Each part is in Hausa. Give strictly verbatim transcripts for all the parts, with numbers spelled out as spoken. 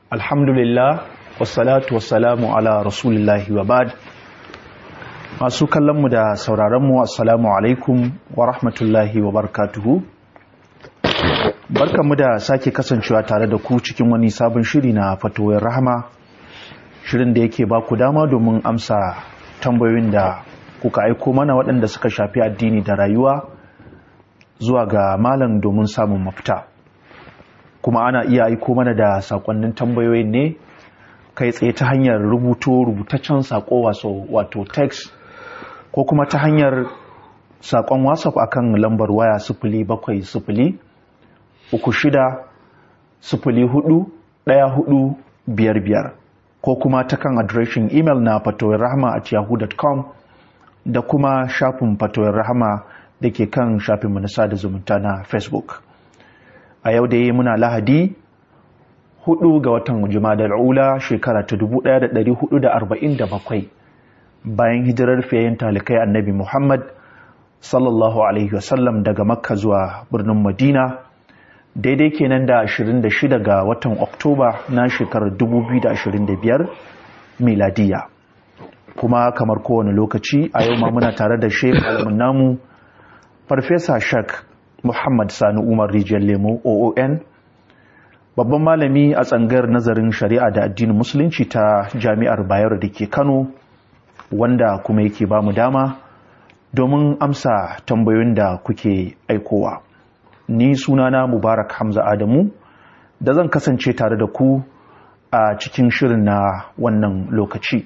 Alhamdulillah, wassalatu wassalamu ala rasulillahi wa ba'd. Masu kallonmu da sauraronmu, assalamu alaikum wa rahmatullahi wa barakatuhu. Barkanmu da sake kasancewa tare da ku cikin wani sabon shiri na fatoyin rahama, shirin da yake ba ku dama domin amsa tambayoyin da kuka aiko mana waɗanda suka shafi addini da rayuwa zuwa ga malam domin samun mafita. Kuma ana iya aiko mana da sakonnin tambayoyin ne kai tsaye ta hanyar rubuto rubutaccen sako wato text ko kuma ta hanyar sakon WhatsApp akan lambar waya sifili bakwai sifili uku shida sifili hudu ɗaya hudu biyar biyar ko kuma ta kan adireshin email na fatoyin rahama at yahoo dot com da kuma shafin fatoyin rahama da ke kan shafin manasa da zumunta na Facebook. A yau da yi muna Lahadi hudu ga watan Jumadal Ula shekara ta dubu ɗaya da ɗari hudu da arba'in da bakwai bayan hijirar fiyayyen talikai Annabi Muhammad sallallahu alaihi wasallam daga Makka zuwa birnin Madina, daidai kenan da ashirin da shida ga watan Oktoba na shekarar dubu biyu da ashirin da biyar miladiya. Kuma kamar kowane lokaci a yau ma muna tare da Sheikh Alamun namu Farfesa Shak Muhammad Sani Umar Rijiyar Lemo O O N, babban malami a tsangar nazarin shari'a da addinin musulunci ta Jami'ar Bayero da ke Kano, wanda kuma yake ba mu dama domin amsa tambayoyin da kuke aikowa. Ni sunana Mubarak Hamza Adamu da zan kasance tare da ku a cikin shirin na wannan lokaci.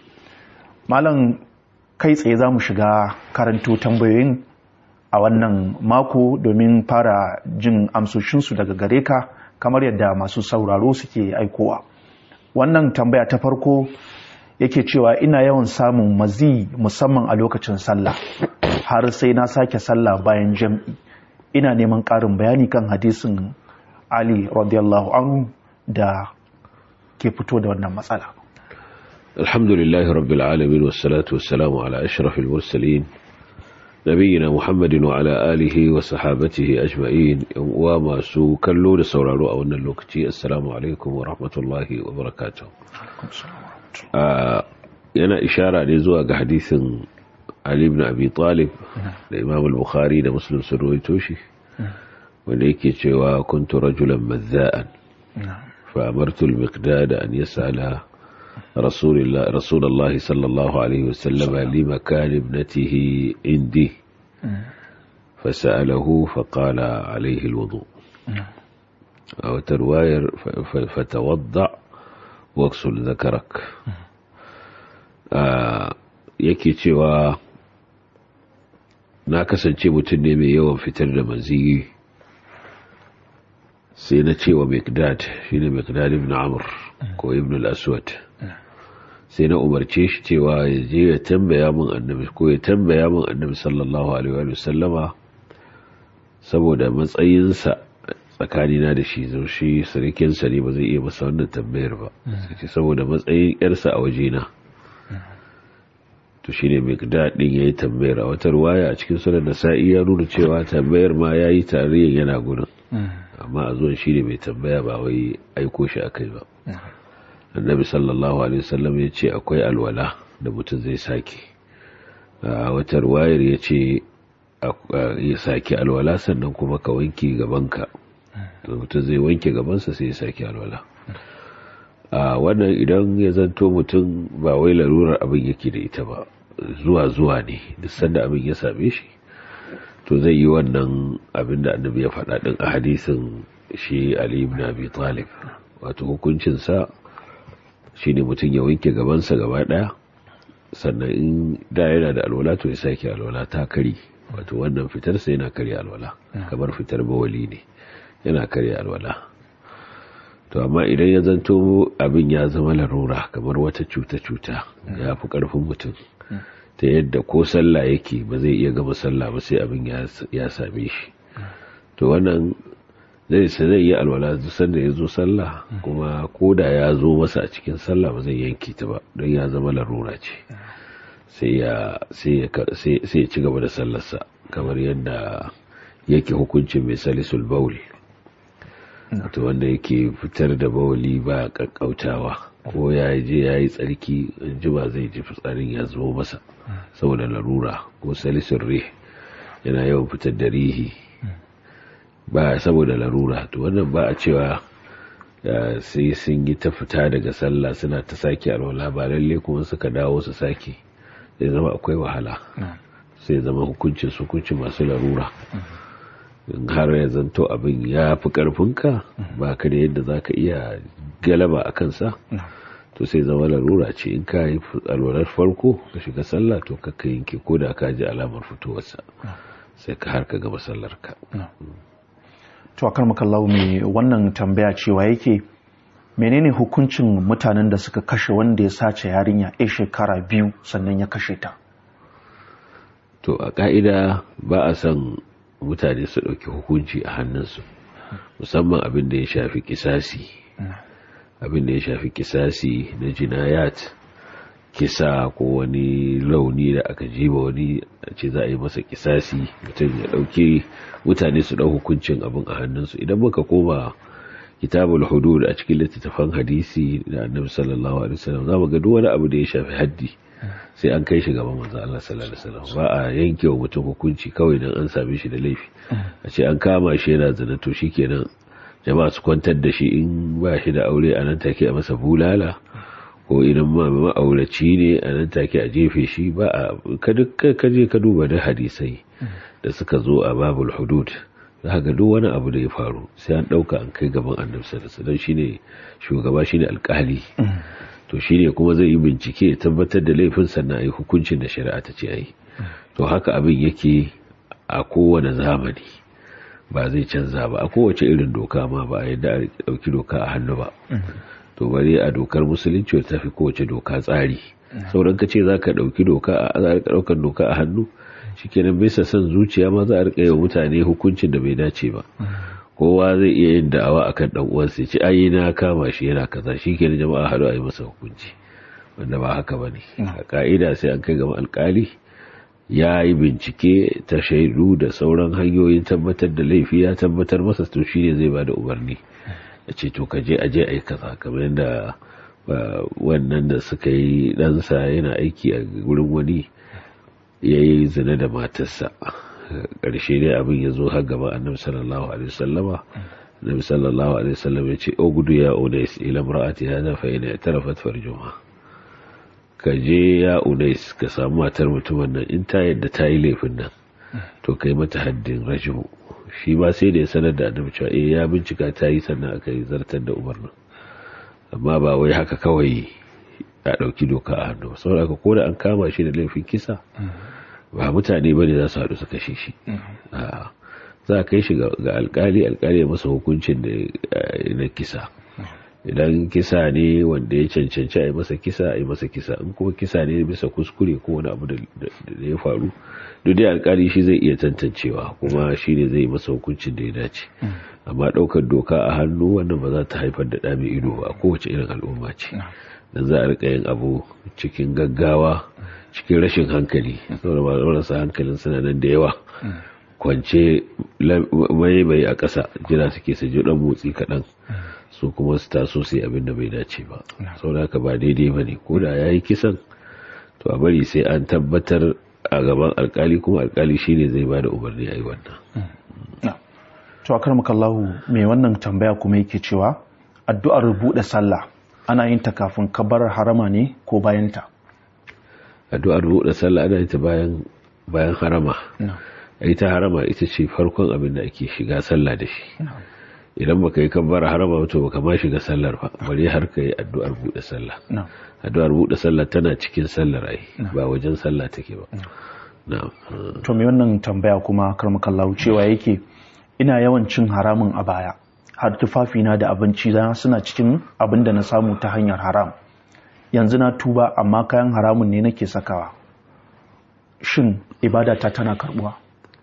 Malam, kai tsaye za mu shiga karanto tambayoyin a wannan mako domin fara jin amsoshinsu daga gare ka kamar yadda masu sauraro suke aikowa. Wannan tambaya ta farko yake cewa ina yawan samun mazi musamman a lokacin sallah har sai na sake sallah bayan jam'i. Ina neman ƙarin bayani kan hadisin Ali radiyallahu anhu da ke fito da wannan matsala. Alhamdulillahi rabbil alamin wassalatu wassalamu ala ashrafil mursalin nabiyina Muhammadin wa ala alihi wa sahabatihi ajma'in. yan uwa masu kallo da sauraro a wannan lokaci, assalamu alaikum wa rahmatullahi wa barakatuh. Yana ishara ne zuwa ga hadisin Ali ibn Abi Talib da Imam al-Bukhari da Muslim sun rawaito shi, wanda yake cewa kuntu rajulan mazza'an fa amartu al-Miqdad an yas'ala رسول الله رسول الله صلى الله عليه وسلم لمكان ابنته عندي فسأله فقال عليه الوضوء أو ترواير فتوضع واغسل ذكرك. yake cewa na kasance mutum ne mai yawan fitar da maziyi, sai na cewa Miqdad, shine Miqdad ibn Amr ko ibn al-Aswad, sai na umarce shi cewa ya je ya tambaya min annabi ko ya tambaya min annabi sallallahu alaihi wa sallama, saboda matsayinsa tsakanina da shi, zo shi sarikinsa ne, ba zai iya masa wannan tambayar ba, sai saboda matsayin yarsa a wajena. To shine Miqdad din yayi tambayar. A wata riwaya a cikin sunan Nasa'i ya nuna cewa tambayar ma yayi tarihin yana gurin, amma a zuwan shi ne mai tambaya, ba wai aiko shi akai ba. Annabi sallallahu alaihi wasallam ya ce akwai alwala da mutum zai sake. A wata riwayar ya ce ya sake alwala sannan kuma ka wanke gabanka, mutum zai wanke gabansa sai ya sake alwala. A wannan idan ya zanto mutum ba wai larurar abin yake da ita ba, zuwa zuwa ne, duk sanda abin ya same shi to zai yi wannan abin da annabi ya faɗa ɗin a hadisin shi Ali ibn Abi Talib. Wato hukuncinsa shi ne mutum ya wanke gabansa gaba ɗaya, sannan in da yana da alwala to ya sake alwala ta kari. Wato wannan fitarsa yana karya alwala, kamar fitar bawali ne, yana karya alwala. To amma idan ya zanto abin ya zama larura, kamar wata cuta-cuta ya fi ƙarfin mutum, ta yadda ko sallah yake ba zai iya gama sallah ba sai abin ya same shi, to wannan zai zai yi alwala sanda ya zo sallah, kuma ko da ya zo masa a cikin sallah ba zai yanke ta ba, don ya zama larura ce, sai ya ci gaba da sallarsa, kamar yadda yake hukuncin mai salisul baul. wato wanda yake fitar da bawali ba kakkautawa ko ya je ya yi tsarki jima zai ji fitsarin ya zo masa saboda larura ko salisun rih yana yawan fitar da rihi ba saboda larura to wannan ba a cewa sai sun yi ta fita daga sallah suna ta sake alwala ba lalle kuma suka dawo su sake zai zama akwai wahala sai zama hukuncin su hukuncin masu larura in har ya zanto abin ya fi karfinka ba ka da yadda za ka iya galaba a kansa to sai zama larura ce in ka yi alwalar farko ka shiga sallah to ka yanke ko da ka ji alamar fitowarsa sai ka har ka gaba sallarka. To akar makallahu mai wannan tambaya cewa yake menene hukuncin mutanen da suka kashe wanda ya sace yarinya a shekara biyu sannan ya kashe ta? To a ka'ida ba a son mutane su ɗauki hukunci a hannunsu musamman abin da ya shafi kisasi abin da ya shafi kisasi na jinayat kisa ko wani launi da aka jiba wani a ce za a yi masa kisasi mutum ya ɗauki mutane su ɗau hukuncin abin a hannunsu. Idan muka koma kitabul hudud a cikin littattafan hadisi da annabi sallallahu alaihi wasallam za mu ga duk wani abu da ya shafi haddi sai an kai shi gaban manzo Allah sallallahu alaihi wasallam ba a yanke wa mutum hukunci kawai dan an same shi da laifi a ce an kama shi yana zina to shikenan jama'a su kwantar da shi in ba shi da aure a nan take a masa bulala ko idan ma ma'auraci ne a nan take a jefe shi ba a ka je ka duba da hadisai da suka zo a babul hudud za ga duk wani abu da ya faru sai an dauka an kai gaban annabi sallallahu alaihi wasallam shine shugaba shine alkali to shine kuma zai yi bincike ya tabbatar da laifin sannan ai hukuncin da shari'a ta ce ai to haka abin yake a kowane zamani ba zai canza ba a kowace irin doka ma ba a yadda a dauki doka a hannu ba to bari a dokar musulunci ta fi kowace doka tsari sauran ka ce za ka dauki doka a za ka daukar doka a hannu shikenan bisa son zuciya ma za a rika yawa mutane hukuncin da bai dace ba kowa zai iya yin da'awa akan dan uwansa ya ce ai na kama shi yana kaza shikenan jama'a haɗu a yi masa hukunci wanda ba haka bane a ka'ida sai an kai ga alƙali ya yi bincike ta shaidu da sauran hanyoyin tabbatar da laifi ya tabbatar masa to shine zai bada umarni ya ce to ka je aje ai kaza kamar yadda wannan da suka yi ɗansa yana aiki a wurin wani ya yi zina da matarsa ƙarshe dai abin ya zo har gaba annabi sallallahu alaihi wasallama annabi sallallahu alaihi wasallam ya ce o gudu ya unais ila imra'ati hada fa ina tarafat farjuha ka je ya unais ka samu matar mutumin nan in ta yadda ta yi laifin nan to kai mata haddin rajmu shi ba sai da ya sanar da annabi cewa eh ya bincika ta yi sannan aka yi zartar da umarnin amma ba wai haka kawai ya dauki doka a hannu saboda ko da an kama shi da laifin kisa ba mutane bane za su haɗu su kashe shi za a kai shi ga alkali alkali ya masa hukuncin da na kisa idan kisa ne wanda ya cancanci a yi masa kisa a yi masa kisa in kuma kisa ne bisa kuskure ko wani abu da ya faru duk dai alkali shi zai iya tantancewa kuma shi ne zai masa hukuncin da ya dace amma ɗaukar doka a hannu wannan ba za ta haifar da ɗa mai ido ba kowace irin al'umma ce dan za a rika yin abu cikin gaggawa cikin rashin hankali saboda marasa hankalin suna nan da yawa kwance mai bai a ƙasa jira suke su ji dan motsi kaɗan su kuma su taso sai abin da bai dace ba saboda haka ba daidai bane ko da yayi kisan to a bari sai an tabbatar a gaban alkali kuma alkali shine zai bada umarni ayi wannan to akarmakallahu me wannan tambaya kuma yake cewa addu'ar buɗe sallah ana yin ta kafin kabar harama ne ko bayan ta? Addu'ar buɗe sallah ana yin ta bayan bayan harama. Ita harama ita ce farkon abin da ake shiga sallah da shi. Idan baka yi kabar harama to baka ma shiga sallar ba, bari har ka yi addu'ar buɗe sallah. Addu'ar buɗe sallah tana cikin sallar ai, ba wajen sallah take ba. Na'am. To me wannan tambaya kuma karmakallahu cewa yake ina yawan cin haramun a baya. Har tufafina da abinci na suna cikin abin da na samu ta hanyar haram yanzu na tuba amma kayan haramun ne nake sakawa shin ibada ta tana karbuwa?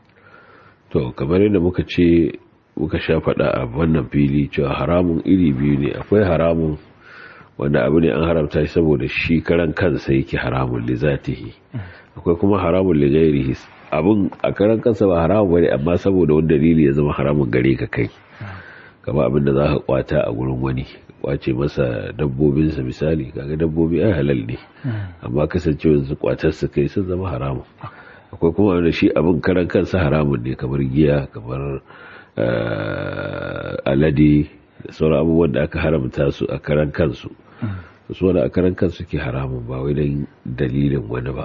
To kamar yadda muka ce muka sha faɗa a wannan fili cewa haramun iri biyu ne akwai haramun wanda abu ne an haramta shi saboda shi karan kansa yake haramun li zatihi akwai kuma haramun li ghairihi abun a karan kansa ba haramun bane amma saboda wani dalili ya zama haramun gare ka kai kama abin da za ka kwata a gurin wani kwace masa dabbobinsa misali, kaga dabbobi ai halal ne amma kasancewar su kwatar su kai sun zama haramun. Akwai kuma wanda shi abin karan kansa haramun ne, kamar giya, kamar alade da sauran abubuwan da aka haramta su a karan kansu, su wanda a karan kansu ke haramun ba wai don dalilin wani ba.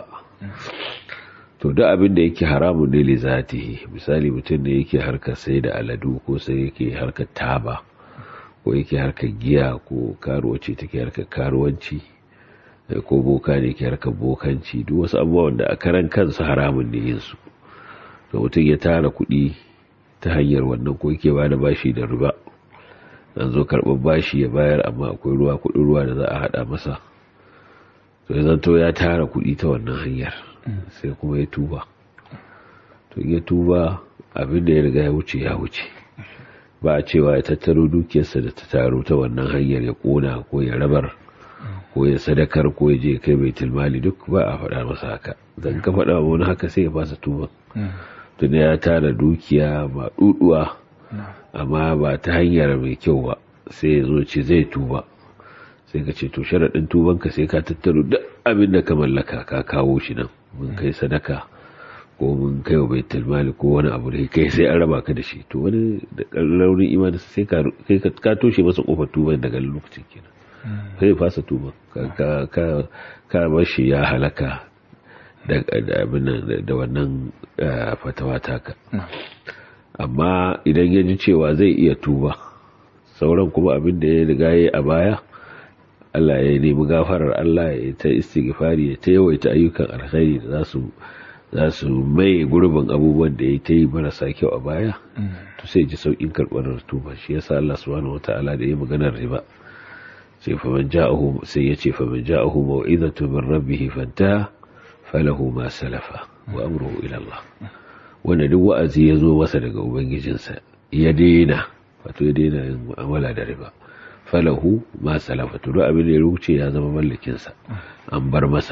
To da abin da yake haramun ne lizatihi, misali mutum da yake harkar sai da aladu ko sai yake harkar taba ko yake harkar giya ko karuwaci take harkar karuwanci ko boka ne ke harkar bokanci, duk wasu abubuwan da a karan kansu haramun ne yin su. To mutum ya tara kuɗi ta hanyar wannan ko yake ba da bashi da riba, an zo karɓar bashi ya bayar amma akwai ruwa kuɗin ruwa da za a haɗa masa, to ya zanto ya tara kuɗi ta wannan hanyar sai kuma ya tuba. To ya tuba abin da ya riga ya wuce ya wuce, ba a cewa ya tattaro dukiyarsa da ta taru ta wannan hanyar ya ƙona ko ya rabar ko ya sadakar ko ya je kai baitul mali, duk ba a faɗa masa haka. Dan ka faɗa wani haka sai ya fasa tuba. Tun ya tara dukiya ba duduwa amma ba ta hanyar mai kyau ba, sai ya zo ce zai tuba, sai ka ce to sharaɗin tubanka sai ka tattaro duk abin da ka mallaka ka kawo shi nan, mun kai sadaka ko mun kai wa baitul mali ko wani abu da kai sai an raba ka da shi. To wani da raunin imani sai ka ka toshe masa kofar tuban daga lokacin kenan, sai fasa tuban ka ka ka bar shi ya halaka da da wannan fatawa taka. Amma idan ya ji cewa zai iya tuba, sauran kuma abin da ya riga ya a baya, Allah ya nemi gafarar Allah, ya ta istighfari, ya ta yawaita ayyukan alkhairi da za su za su mai gurbin abubuwan da ya ta yi marasa kyau a baya, to sai ji saukin karɓar tuba. Shi yasa Allah subhanahu wataala da ya maganar riba sai fa man ja'ahu sai ya ce fa man ja'ahu mau'izatu min rabbih fantaha falahu ma salafa wa amruhu ila Allah. Wanda duk wa'azi ya zo masa daga ubangijinsa ya daina, wato ya daina yin mu'amala da riba, falahu ma salafa, to duk abin da ya ruce ya zama mallakin sa, an bar masa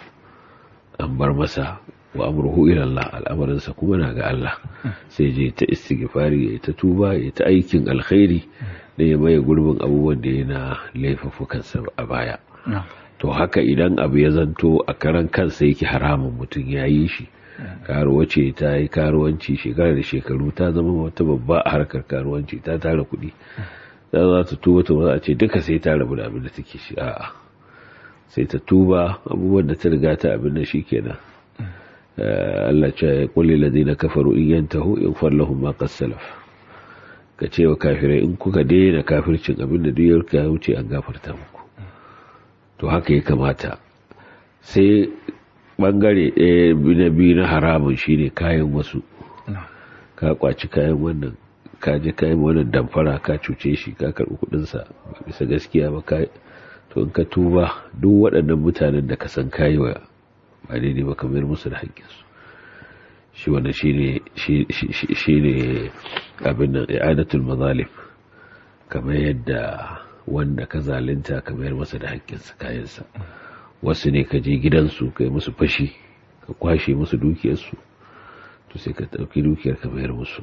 an bar masa wa amruhu ila Allah, al'amarin sa kuma na ga Allah. Sai je ta istighfari, ya ta tuba, ya ta aikin alkhairi da ya mai gurbin abubuwan da yana laifukan sa a baya. To haka idan abu ya zanto a karan kansa yake haramun, mutum ya yi shi, karuwa ce ta yi karuwanci shekara da shekaru, ta zama wata babba a harkar karuwanci, ta tara kuɗi, za za ta tuba, ta za a ce duka sai ta rabu da abin da take shi, a'a sai ta tuba abubuwan da ta riga ta abin da shi kenan. Allah ce ya kulli ladina kafaru in yantahu yaghfar lahum ma qad salaf, ka ce wa kafirai in kuka daina kafircin abin da duk ya wuce an gafarta muku. To haka ya kamata. Sai bangare ɗaya na biyu na haramun shine kayan wasu, ka kwaci kayan wannan, ka je kayan wannan damfara, ka cuce shi, ka karɓi kuɗinsa ba bisa gaskiya ba, ka to in ka tuba duk waɗannan mutanen da ka san kayi wa ba daidai ba kamar musu da haƙƙinsu. Shi wannan shine shine abin nan i'adatul mazalim, kamar yadda wanda ka zalunta kamar masa da haƙƙinsa kayansa. Wasu ne ka je gidansu ka yi musu fashi, ka kwashe musu dukiyarsu, to sai ka ɗauki dukiyar ka mayar musu.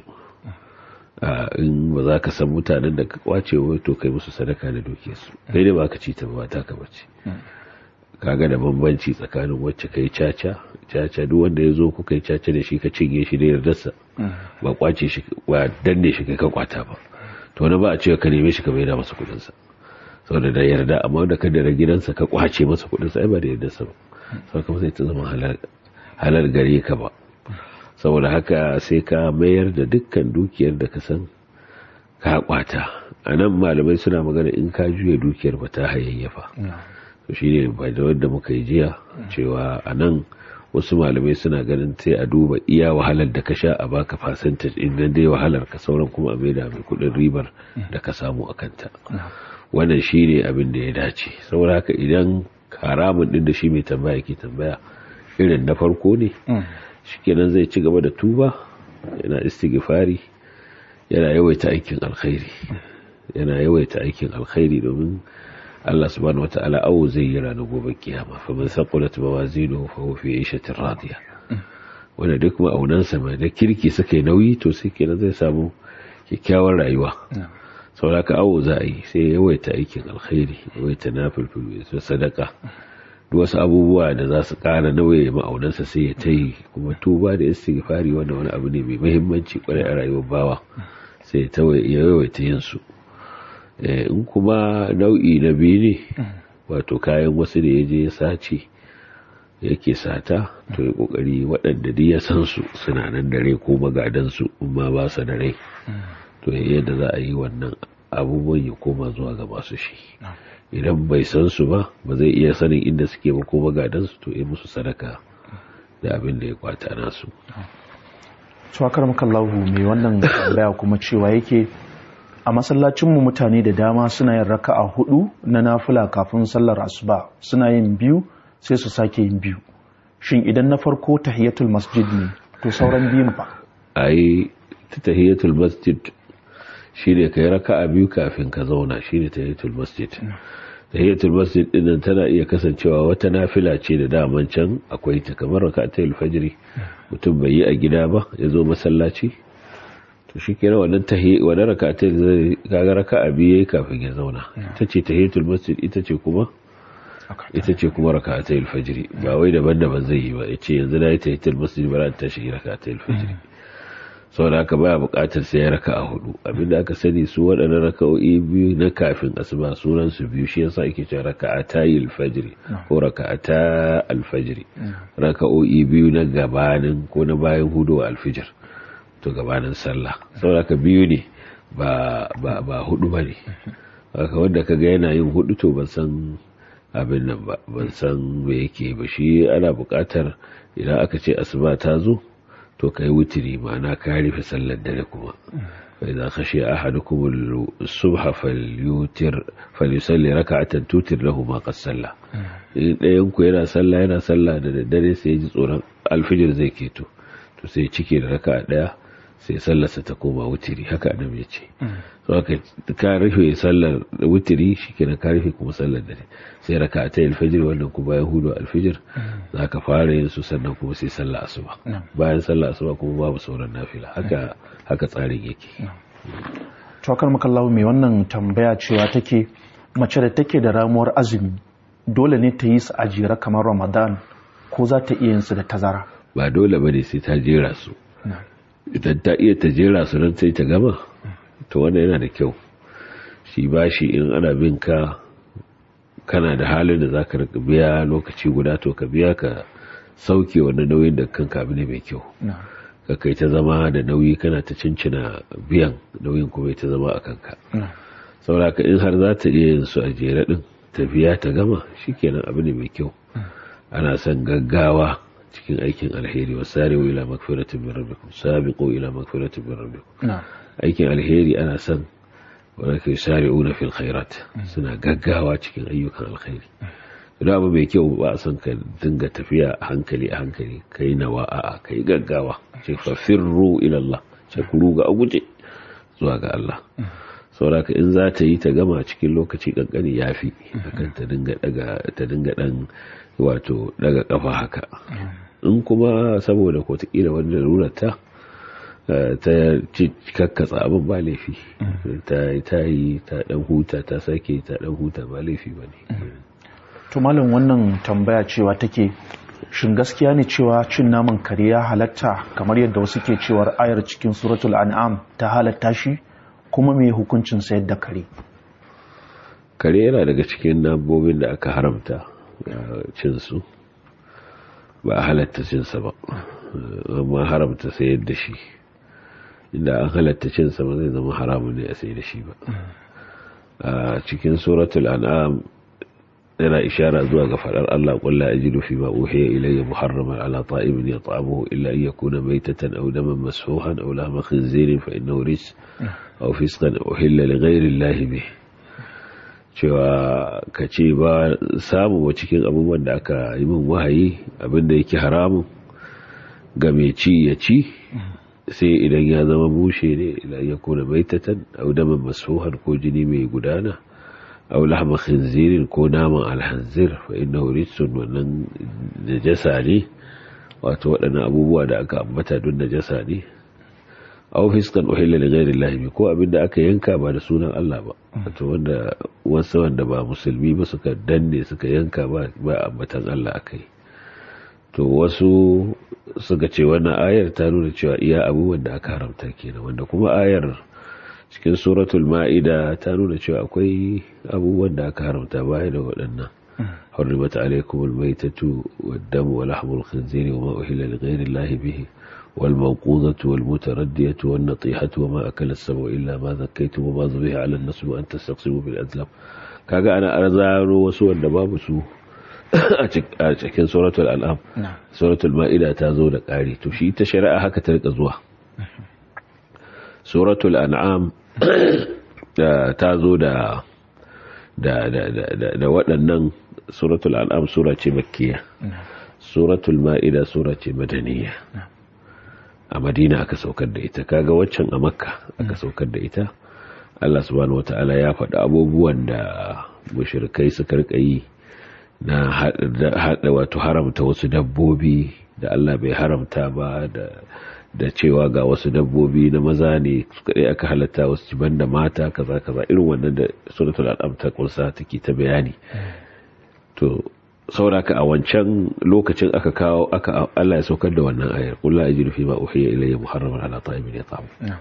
In ba za ka san mutanen da ka kwace wa, to kai musu sadaka da dukiyarsu, kai da ba ka ci ta ba ta ka bace. Kaga da bambanci tsakanin wacce kai caca caca duk wanda ya zo ku kai caca da shi ka cinye shi da yardarsa, ba kwace shi ba danne shi kai ka kwata ba, to wani ba a cewa ka neme shi ka maida masa kuɗinsa saboda da yarda, amma da ka dara gidansa ka kwace masa kuɗinsa ai ba da yardarsa ba, sau kuma sai ta zama halar gare ka ba. Saboda haka sai ka mayar da dukkan dukiyar da ka san ka kwata. A nan malamai suna magana in ka juya dukiyar ba ta hayayyafa, to shi ne ba da wadda muka yi jiya cewa a nan wasu malamai suna ganin sai a duba iya wahalar da ka sha a baka percentage in nan dai wahalar ka, sauran kuma a maida mai kudin ribar da ka samu a kanta. Wannan shi ne abin da ya dace. Saboda haka idan haramun din da shi mai tambaya ke tambaya irin na farko ne, shikenan zai ci gaba da tuba, yana istighfari, yana yawaita aikin alkhairi, yana yawaita aikin alkhairi domin Allah subhanahu wata'ala awo zai yi ranar gobe kiyama, fa man saqulat mawazinuhu fa huwa fi 'ishatin radiya. Wanda duk ma'aunansa mai da kirki suka yi nauyi, to sai kenan zai samu kyakkyawar rayuwa. sauraka awo za a yi sai yawaita aikin alkhairi, yawaita nafilfil, sadaka, duk wasu abubuwa da za su ƙara nauye ma'aunansa sai ya ta yi, kuma tuba da istighfari wanda wani abu ne mai muhimmanci kwarai a rayuwar bawa, sai ya yawaita yin su. In kuma nau'i na biyu ne, wato kayan wasu da ya je ya sace yake sata, to ya kokari waɗanda duk ya san su suna nan da rai ko magadan su amma ba su da rai, to yadda za a yi wannan abubuwan ya koma zuwa ga masu shi. Idan bai san su ba, ba zai iya sanin inda suke ba ko magadan su, to yi musu sadaka da abin da ya kwata nasu. Tuwakar makallahu mai wannan tambaya kuma cewa yake a masallacinmu mutane da dama suna yin raka'a hudu na nafila kafin sallar asuba, suna yin biyu sai su sake yin biyu. Shin idan na farko tahiyatul masjid ne, to sauran biyun fa? Ai tahiyatul masjid shine kai raka'a biyu kafin ka zauna, shine tahiyatul masjid. Tahiyatul masjid din tana iya kasancewa wata nafila ce da daman can akwai ta, kamar raka'atul fajr, mutum bai yi a gida ba ya zo masallaci, to shikenan wannan tahiyya wannan raka'atul zai kaga raka'a biyu kafin ya zauna. Ita ce tahiyatul masjid, ita ce kuma ita ce kuma raka'atul fajr, ba wai daban-daban zai yi ba, yace yanzu na yi tahiyatul masjid bara ta shi raka'atul fajr. saboda haka baya buƙatar sai ya raka'a hudu. Abinda aka sani su waɗannan raka'o'i biyu na kafin asuba sunan su biyu, shi yasa ake cewa raka'atayil fajr ko raka'ata al-fajr, raka'o'i biyu na gabanin ko na bayan hudu al-fajr, to gabanin sallah. saboda haka biyu ne ba ba ba hudu bane. haka wanda kaga yana yin hudu to ban san abin nan ba, ban san me yake ba. Shi ana buƙatar idan aka ce asuba ta zo to kai wutiri, ma'ana ka rufe sallar dare kuma. fa idza khashiya ahadukum as-subha falyutir falyusalli rak'atan tutir lahu ma qad salla. in dayan ku yana sallah yana sallah da daddare sai ya ji tsoron alfijir zai keto, to sai cike da raka'a daya sai sallarsa ta koma wutiri, haka annabi ya ce. so haka ka rufe sallar wutiri shikenan ka rufe kuma sallar dare, sai raka'atay al-fajr wannan ku bayan hudu al-fajr zaka fara yin su, sannan kuma sai sallar asuba, bayan sallar asuba kuma babu sauran nafila. haka haka tsarin yake. to akar makallahu mai wannan tambaya cewa take mace da take da ramuwar azumi dole ne ta yi su a jere kamar Ramadan, ko za ta iya yin su da tazara? Ba dole bane sai ta jera su. Idan ta iya ta jera su nan sai ta gama, to wannan yana da kyau. Shi bashi in ana bin ka kana da halin da zaka rika biya lokaci guda, to ka biya ka sauke wannan nauyin da kanka, abu ne mai kyau. Ka kai ta zama da nauyi kana ta cincina biyan nauyin kuma ta zama a kanka. saboda ka in har za ta iya yin su a jere din ta biya ta gama, shikenan abu ne mai kyau. Ana son gaggawa cikin aikin alheri, wasari'u ila magfiratin min rabbikum, sabiqu ila magfiratin min rabbikum. Aikin alheri ana son wanda ke sari'una fil khairat, suna gaggawa cikin ayyukan alheri. Idan abu mai kyau ba a son ka dinga tafiya a hankali a hankali, kai nawa a'a kai gaggawa. Ce fa firru ila Allah, ce ku ruga a guje zuwa ga Allah. saboda in za ta yi ta gama cikin lokaci kankani yafi akan ta dinga daga ta dinga dan wato daga kafa haka. In kuma saboda ko ta kila wanda lurarta ta kakkatsa abin ba laifi, ta ta yi ta dan huta ta sake ta dan huta ba laifi bane. to malam wannan tambaya cewa take shin gaskiya ne cewa cin naman kare ya halatta kamar yadda wasu ke cewar ayar cikin suratul an'am ta halatta shi, kuma me hukuncin sayar da kare? Kare yana daga cikin dabbobin da aka haramta cin su, ba a halatta cin sa ba, amma haramta sayar da shi. Inda an halatta cin sa ba zai zama haramun ne a sayar da shi ba. a cikin suratul an'am yana ishara zuwa ga fadar Allah, qul la ajidu fi ma uhiya ilayya muharraman ala ta'imin yat'amuhu illa an yakuna maytatan aw daman masfuhan aw lahma khinzirin fa innahu rijs aw fisqan uhilla li ghayri Allah bih. cewa kace ba samu wa cikin abubuwan da aka yi min wahayi abinda yake haramun ga mai ci ya ci, sai idan ya zama mushe ne, ila ya kuna maytatan aw daman masfuhan ko jini mai gudana, aw lahma khinzirin ko naman alhanzir fa innahu rijsun, wannan najasa ne. wato waɗannan abubuwa da aka ambata don najasa ne, aw fiskan uhilla li ghayri Allah ko abinda aka yanka ba da sunan Allah ba wato wanda wasu wanda ba musulmi ba suka danne suka yanka ba ba ambatan Allah akai to wasu suka ce wannan ayar ta nuna cewa iya abubuwan da aka haramta kenan wanda kuma ayar cikin suratul ma'ida ta nuna cewa akwai abubuwan da aka haramta baya da waɗannan حرمت عليكم الميتة والدم ولحم الخنزير وما أهل لغير الله به والموقوذة والمتردية والنطيحة وما أكل السبع إلا ما ذكيتم وما ذبح على النصب وأن تستقسموا بالأزلام كاغا أنا أرزانو وسوى النباب سوء أتكين سورة الأنعام سورة المائدة تازول قاري تشي تشرعها كتلك أزواه سورة الأنعام تازول da da da da waɗannan suratul an'am sura ce makkiya suratul ma'ida sura ce madaniya a madina aka saukar da ita kaga waccan a makka aka saukar da ita Allah subhanahu wataala ya faɗi abubuwan da mushrikai suka rika yi na hada wato haramta wasu dabbobi da Allah bai haramta ba da da cewa ga wasu dabbobi na maza ne kadai aka halatta wasu ciban da mata kaza kaza irin wannan da suratul an'am ta kunsa take ta bayani to sauraka a wancan lokacin aka kawo aka Allah ya saukar da wannan ayar qul la ajidu fi ma uhiya ilayya muharraman ala ta'imin yat'am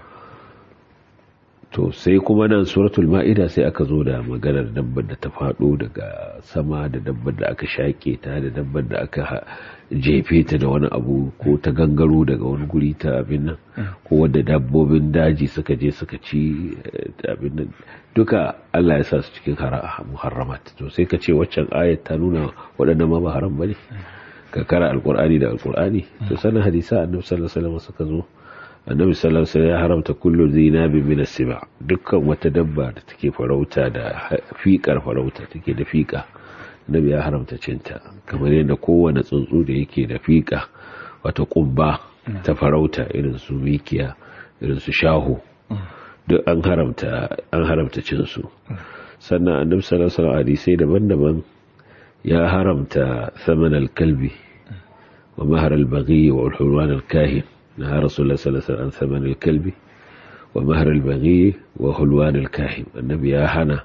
to sai kuma nan suratul ma'ida sai aka zo da maganar dabbar da ta fado daga sama da dabbar da aka shake ta da dabbar da aka jefe ta da wani abu ko ta gangaro daga wani guri ta abin nan ko wadda dabbobin daji suka je suka ci abin nan duka Allah ya sa su cikin muharramat to sai ka ce waccan ayat ta nuna waɗannan ma ba haram bane ka kara alqur'ani da alqur'ani to sanan hadisi annabi sallallahu alaihi wasallam suka zo annabi sallallahu alaihi wasallam ya haramta kullu zinabin min as-siba dukkan wata dabba da take farauta da fiƙar farauta take da fiƙa annabi ya haramta cinta kamar yadda kowane tsuntsu da yake da fiƙa wata kubba ta farauta irin su mikiya irin su shahu duk an haramta an haramta cin su sannan annabi sallallahu alaihi wasallam hadisi daban-daban ya haramta saman al-kalbi wa mahar al-baghi wa hulwan al-kahin نهى رسول الله صلى الله عليه وسلم عن ثمن الكلب ومهر البغي وحلوان الكاهن النبي يا هنا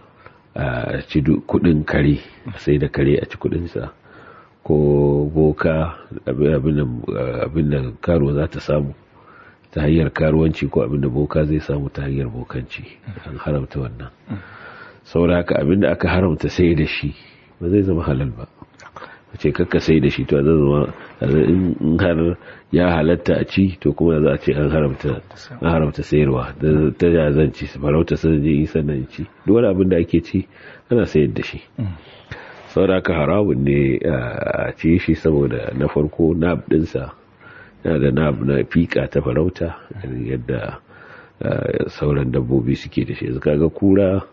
a ci kudin kare sai da kare a ci kudin sa ko boka abin da karo za ta samu ta hanyar karuwanci ko abin da boka zai samu ta hanyar bokanci an haramta wannan saboda haka abin da aka haramta sai da shi ba zai zama halal ba ce kakka sai da shi to zai zama in har ya halatta a ci to kuma za a ce an haramta an haramta sayarwa ta ya zan ci farauta sun je sannan ci duk wani abin da ake ci ana sayar da shi saboda haka haramun ne a ci shi saboda na farko nab dinsa yana da nab na fika ta farauta yadda sauran dabbobi suke da shi kaga kura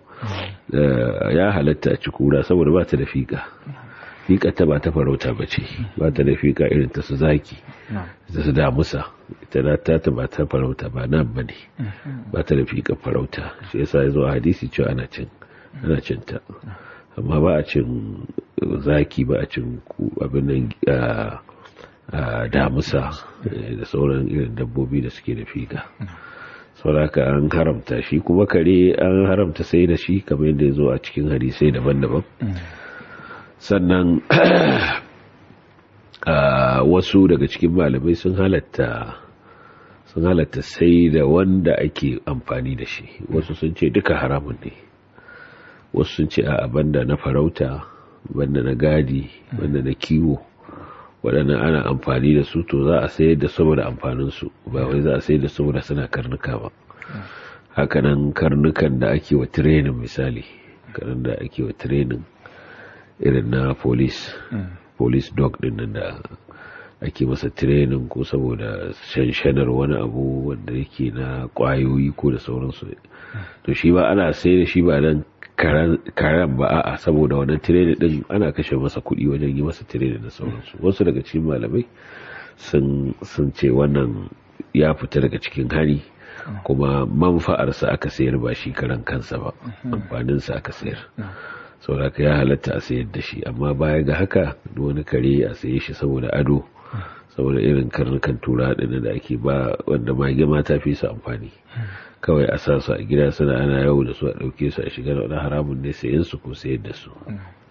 ya halatta a ci kura saboda ba ta da fika fika ta ba ta farauta ba ce ba ta da fika irin ta su zaki ta su damusa ita na ta ta ba ta farauta ba nan ba ne ba ta da fika farauta shi yasa ya zo a hadisi cewa ana cin ana cin ta amma ba a cin zaki ba a cin abin nan damusa da sauran irin dabbobi da suke da fika sauraka an haramta shi kuma kare an haramta sai da shi kamar yadda ya zo a cikin hadisai daban-daban sannan wasu daga cikin malamai sun halatta sun halatta sai da wanda ake amfani da shi wasu sun ce duka haramun ne wasu sun ce a banda na farauta banda na gadi banda na kiwo waɗannan ana amfani da su to za a sayar da saboda amfaninsu ba wai za a sayar da saboda suna karnuka ba hakanan karnukan da ake wa training misali karnukan da ake wa training irin na police police dog din nan da ake masa training ko saboda shanshanar wani abu wanda yake na kwayoyi ko da sauransu to shi ba ana sai da shi ba dan karan ba a saboda wannan training din ana kashe masa kuɗi wajen yi masa training da sauransu wasu daga cikin malamai sun sun ce wannan ya fita daga cikin hari kuma manfa'arsa aka sayar ba shi karan kansa ba amfaninsa aka sayar saboda ya halatta a sayar da shi amma baya ga haka wani kare a saye shi saboda ado saboda irin karnukan tura ɗin da ake ba wanda mage mata fi su amfani kawai a sa su a gida suna ana yau da su a ɗauke su a shiga da wani haramun ne sayen su ko sayar da su.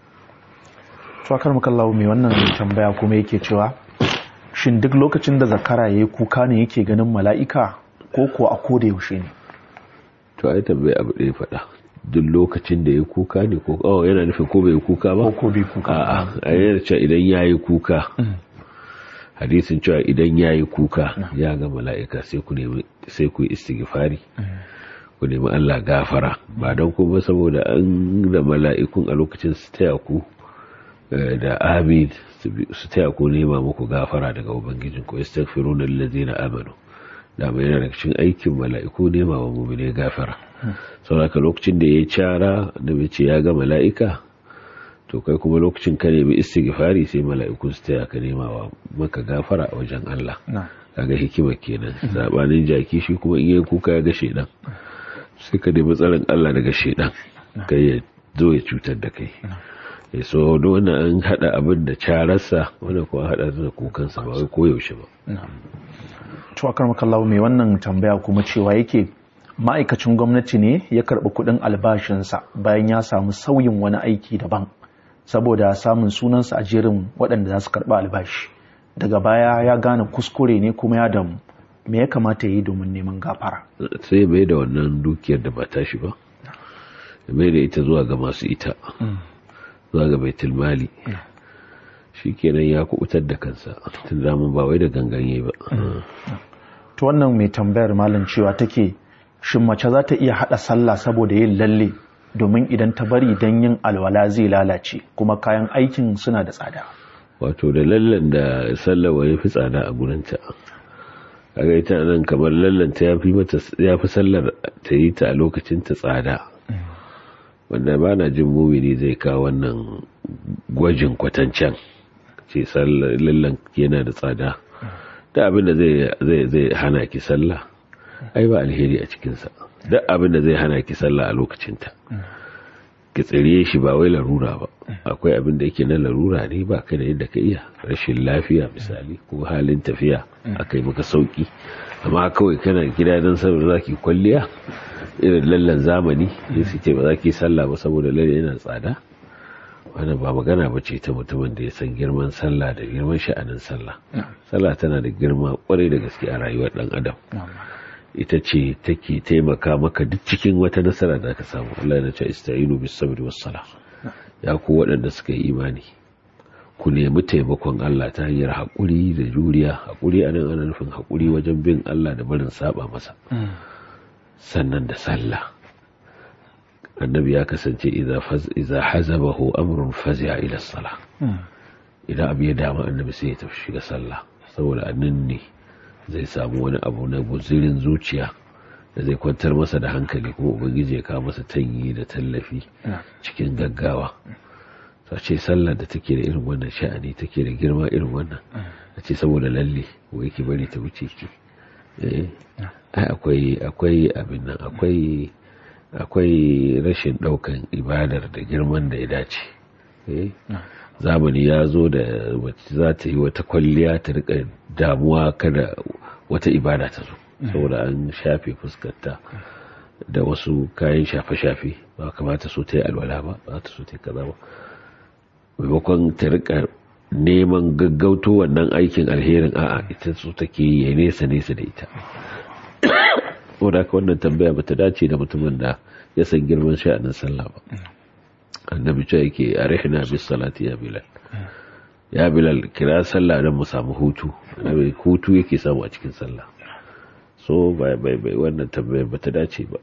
Tuwakar makallawo mai wannan tambaya kuma yake cewa shin duk lokacin da zakara ya yi kuka ne yake ganin mala'ika ko ko a koda yaushe ne? To ai tambaya abu ɗaya faɗa duk lokacin da ya kuka ne ko oh yana nufin ko bai kuka ba ko bai kuka a'a a yana cewa idan yayi kuka hadisin cewa idan yayi kuka ya ga mala'ika sai ku nemi sai ku istighfari ku nemi Allah gafara ba don kuma saboda an da mala'ikun a lokacin su taya ku da amin su taya ku nema muku gafara daga ubangijin ku astaghfiruna allazina amanu da mai yana cikin aikin mala'iku nema wa mu'mine gafara saboda lokacin da ya cara da bace ya ga mala'ika to kai kuma lokacin ka nemi istighfari sai mala'iku su taya ka nema wa maka gafara a wajen Allah kaga hikima kenan sabanin jaki shi kuma in yayi kuka ya ga shedan sai ka nemi tsaron Allah daga shedan kai ya zo ya cutar da kai so dole an hada abin da cararsa wanda kuma hada da kukansa ba wai koyaushe ba. To akar makallawo mai wannan tambaya kuma cewa yake ma'aikacin gwamnati ne ya karɓi kuɗin albashinsa bayan ya samu sauyin wani aiki daban saboda samun sunansa a jerin waɗanda za su karɓi albashi daga baya ya gane kuskure ne kuma ya damu me ya kamata ya yi domin neman gafara? Sai bai da wannan dukiyar da ba tashi ba mai da ita zuwa ga masu ita zuwa ga baitul mali shi kenan ya kubutar da kansa tun damun ba wai da ganganye ba. To wannan mai tambayar malam cewa take shin mace za ta iya hada sallah saboda yin lalle domin idan ta bari dan yin alwala zai lalace kuma kayan aikin suna da tsada? Wato da lallen da sallah wani fi tsada a gurinta kaga ita nan kamar lallen ta yafi mata yafi sallar ta yi ta a lokacin ta tsada wanda ba na jin mumini zai kawo wannan gwajin kwatancen ce sallar lallen yana da tsada da abin da zai zai hana ki sallah ai ba alheri a cikinsa duk abin da zai hana ki sallah a lokacinta ki tsire shi ba wai larura ba akwai abin da yake na larura ne ba kai da yadda ka iya rashin lafiya misali ko halin tafiya akai maka sauki amma kawai kana gida don saboda zaki kwalliya irin lallan zamani sai ce ba zaki sallah ba saboda lalle yana tsada wannan ba magana ba ce ta mutumin da ya san girman sallah da girman sha'anin sallah sallah tana da girma kwarai da gaske a rayuwar dan adam ita ce take taimaka maka duk cikin wata nasara da ka samu Allah ya ce ista'inu bis sabri was salah ya ku waɗanda suka yi imani ku nemi taimakon Allah ta hanyar haƙuri da juriya haƙuri anan ana nufin haƙuri wajen bin Allah da barin saba masa sannan da sallah annabi ya kasance idza hazabahu amrun fazi'a ila salah idan abu ya dama annabi sai ya tafi shiga sallah saboda annan ne zai samu wani abu na buzirin zuciya da zai kwantar masa da hankali kuma ubangiji ya kawo masa tanyi da tallafi cikin gaggawa to ce sallar da take da irin wannan sha'ani take da girma irin wannan a ce saboda lalle wai ki bari ta wuce ki eh akwai akwai abin nan akwai akwai rashin daukan ibadar da girman da ya dace eh zamani ya zo da wacce za ta yi wata kwalliya ta rika damuwa kada wata ibada ta zo saboda an shafe fuskarta da wasu kayan shafe-shafe ba kamata so ta yi alwala ba ba ta so ta yi kaza ba maimakon ta rika neman gaggauto wannan aikin alherin a'a ita so take yi ya nesa nesa da ita wadda ka wannan tambaya ba ta dace da mutumin da ya san girman sha'anin sallah ba annabi ce yake arihna bis salati ya bilal ya bilal kira sallah dan mu samu hutu annabi hutu yake samu a cikin sallah so bai bai bai wannan tambaya ba ta dace ba.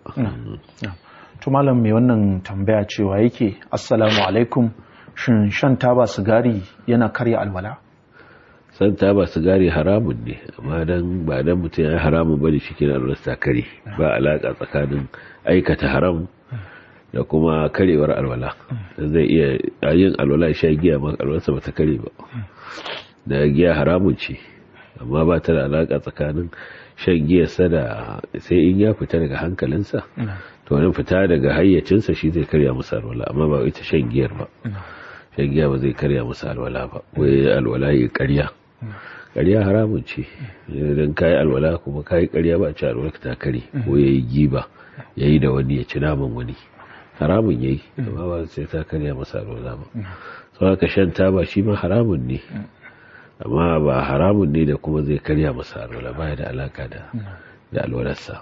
To malam mai wannan tambaya cewa yake assalamu alaikum shin shan taba sigari yana karya alwala? San taba sigari haramun ne amma dan ba dan mutum ya haramun bane shike na alwala kare ba alaka tsakanin aikata haram da kuma karewar alwala zai iya yin alwala sha giya ma alwalarsa ba ta kare ba da giya haramun ce amma ba ta da alaka tsakanin shan giyarsa da sai in ya fita daga hankalinsa to wani fita daga hayyacinsa shi zai karya masa alwala amma ba ita shan giyar ba shan giya ba zai karya masa alwala ba wai alwala ya karya ƙarya haramun ce idan kayi alwala kuma kayi ƙarya ba a ci alwala ta kare ko yayi giba yayi da wani ya ci naman wani haramun yayi amma ba sai ta karya masa alwala ba sau haka shan taba shi ma haramun ne amma ba haramun ne da kuma zai karya masa alwala ba da alaka da da alwalarsa.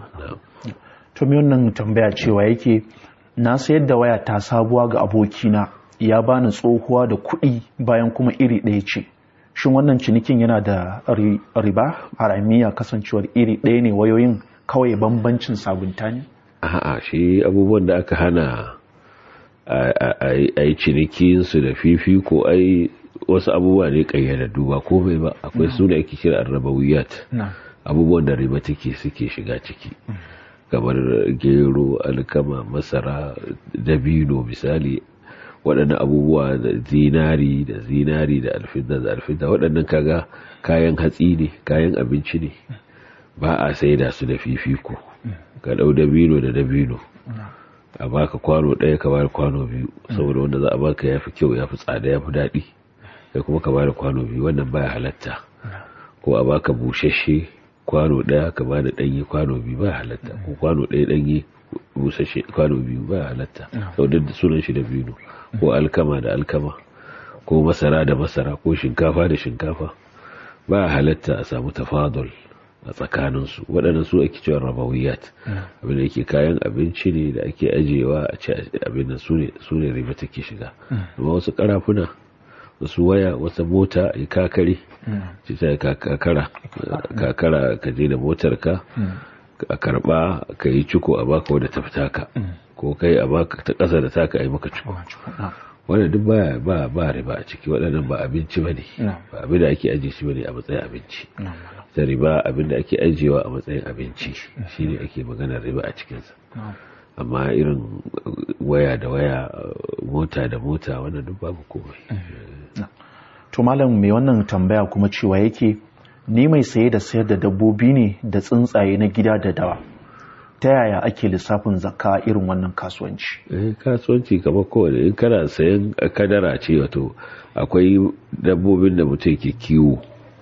To me wannan tambaya cewa yake na sayar da waya ta sabuwa ga abokina ya bani tsohuwa da kuɗi bayan kuma iri ɗaya ce. Shin wannan cinikin yana da riba haramiya kasancewar iri ɗaya ne wayoyin kawai bambancin sabunta ne? A'a shi abubuwan da aka hana a yi cinikinsu da fifiko ai wasu abubuwa ne ƙayyadaddu ba komai ba akwai su da ake kira arrabawiyat abubuwan da riba take suke shiga ciki kamar gero alkama masara dabino misali waɗannan abubuwa da zinari da zinari da alfidda da alfidda waɗannan kaga kayan hatsi ne kayan abinci ne ba a saida su da fifiko ka ɗau dabino da dabino a baka kwano ɗaya ka bada kwano biyu saboda wanda za a baka yafi kyau yafi tsada yafi daɗi kai kuma ka bada kwano biyu wannan baya halatta ko a baka bushashe kwano ɗaya ka bada ɗanye kwano biyu baya halatta ko kwano ɗaya ɗanye bushashe kwano biyu baya halatta saboda sunan shi dabino ko alkama da alkama ko masara da masara ko shinkafa da shinkafa baya halatta a samu tafadul a tsakaninsu waɗannan su ake cewa rabawiyat abin da yake kayan abinci ne da ake ajiyewa a ce abin da su ne riba take shiga amma wasu karafuna wasu waya wata mota a kakare ce ta kakara kakara ka je da motar ka a karba ka yi ciko a baka wadda ta fita ka ko kai a baka ta ƙasa da taka a yi maka ciko wannan duk ba ba ba riba a ciki waɗannan ba abinci bane ba abin da ake ajiye shi bane a matsayin abinci da riba abin da ake ajiyewa a matsayin abinci shine ake maganar riba a cikin sa amma irin waya da waya mota da mota wannan duk babu komai. To malam mai wannan tambaya kuma cewa yake ni mai saye da sayar da dabbobi ne da tsuntsaye na gida da dawa ta yaya ake lissafin zakka irin wannan kasuwanci? Eh kasuwanci kamar kowane in kana sayan kadara ce wato akwai dabbobin da mutum ke kiwo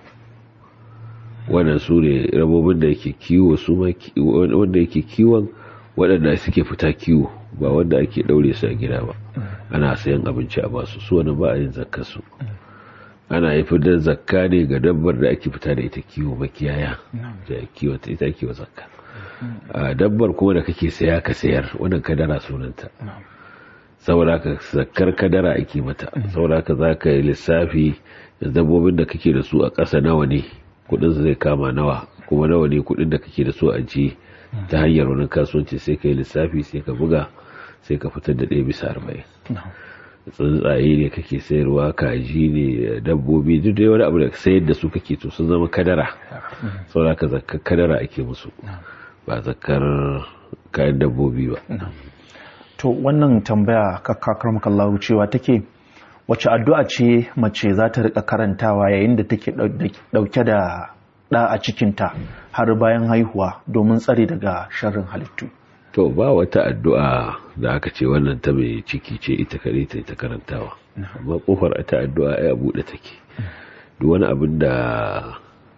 wannan su ne dabbobin da yake kiwo su ma wanda yake kiwon waɗanda suke fita kiwo ba wanda ake daure su a gida ba ana sayan abinci a basu su wannan ba a yin zakkar su ana yi fitar zakka ne ga dabbar da ake fita da ita kiwo makiyaya da kiwo ita kiwo zakka a dabbar kuma da kake saya ka sayar wannan kadara sunanta saboda ka zakkar kadara ake mata saboda ka zaka yi lissafi da dabbobin da kake da su a ƙasa nawa ne kudin su zai kama nawa kuma nawa ne kudin da kake da su a ji ta hanyar wannan kasuwanci sai ka yi lissafi sai ka buga sai ka fitar da ɗaya bisa arba'in tsuntsaye ne kake sayarwa kaji ne dabbobi duk da wani abu da sayar da su kake to sun zama kadara saboda ka zakkar kadara ake musu ba zakar kayan dabbobi ba. To wannan tambaya kakakar makallahu cewa take wace addu'a ce mace za ta rika karantawa yayin da take dauke da ɗa a cikinta har bayan haihuwa domin tsare daga sharrin halittu? To ba wata addu'a da aka ce wannan ta mai ciki ce ita kare ta ita karantawa amma kofar ta addu'a ai a buɗe take duk wani abin da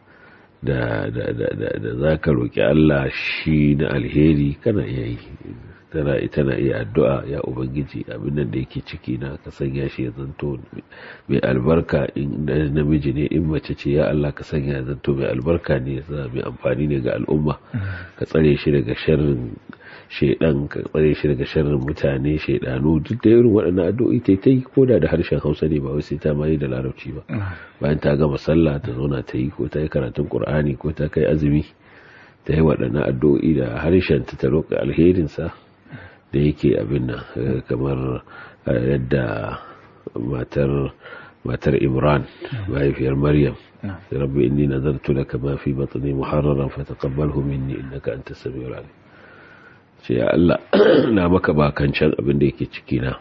da da da da, da zaka roki Allah shi na alheri kana iya yi tana tana iya addu'a ya ubangiji abin nan da yake ciki na ka sanya shi ya zanto mai albarka in namiji ne in mace ce ya Allah ka sanya ya zanto mai albarka ne ya mai amfani ne ga al'umma ka tsare shi daga sharrin shaidan ka tsare shi daga sharrin mutane shaidanu duk da irin waɗannan addu'o'i ta ta yi koda da harshen Hausa ne ba wai sai ta mai da Larabci ba bayan ta gama sallah ta zauna ta yi ko ta yi karatun Qur'ani ko ta kai azumi ta yi waɗannan addu'o'i da harshen ta ta roƙa alherin sa da yake abin nan kamar yadda matar matar Imran mahaifiyar Maryam rabbi inni nazartu laka ma fi batni muharraran fataqabbalhu minni innaka antas samiul alim ce ya Allah na maka bakancan abin da yake ciki na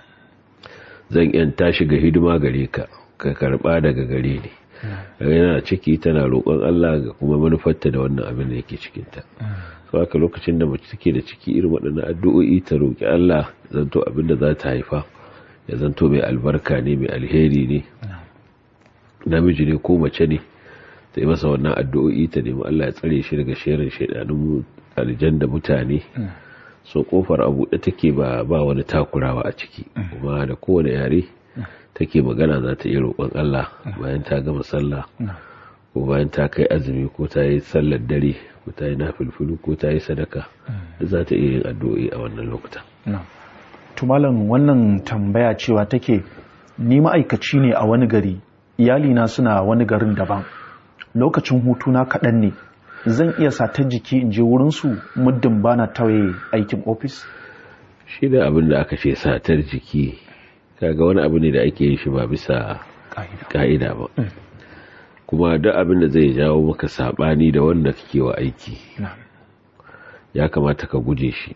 zan yanta shi ga hidima gare ka ka karba daga gare ni yana ciki tana roƙon Allah ga kuma manufarta da wannan abin da yake cikin ta so haka lokacin da mace take da ciki irin waɗannan addu'o'i ta roƙi Allah zanto abin da za ta haifa ya zanto mai albarka ne mai alheri ne namiji ne ko mace ne ta yi masa wannan addu'o'i ta nemi Allah ya tsare shi daga sharrin shaidanun aljan da mutane so kofar a buɗe take ba ba wani takurawa a ciki kuma da kowane yare take magana za ta iya roƙon Allah bayan ta gama sallah ko bayan ta kai azumi ko ta yi sallar dare ko ta yi nafilfilu ko ta yi sadaka za ta iya yin addu'o'i a wannan lokuta. Tumalan wannan tambaya cewa take ni ma'aikaci ne a wani gari iyalina suna wani garin daban lokacin hutuna kaɗan ne zan iya satar jiki in je wurinsu muddin bana tawaye aikin ofis? Shi da abin da aka ce satar jiki kaga wani abu ne da ake yin shi ba bisa ka'ida ba kuma duk abin da zai jawo maka sabani da wanda kake wa aiki ya kamata ka guje shi.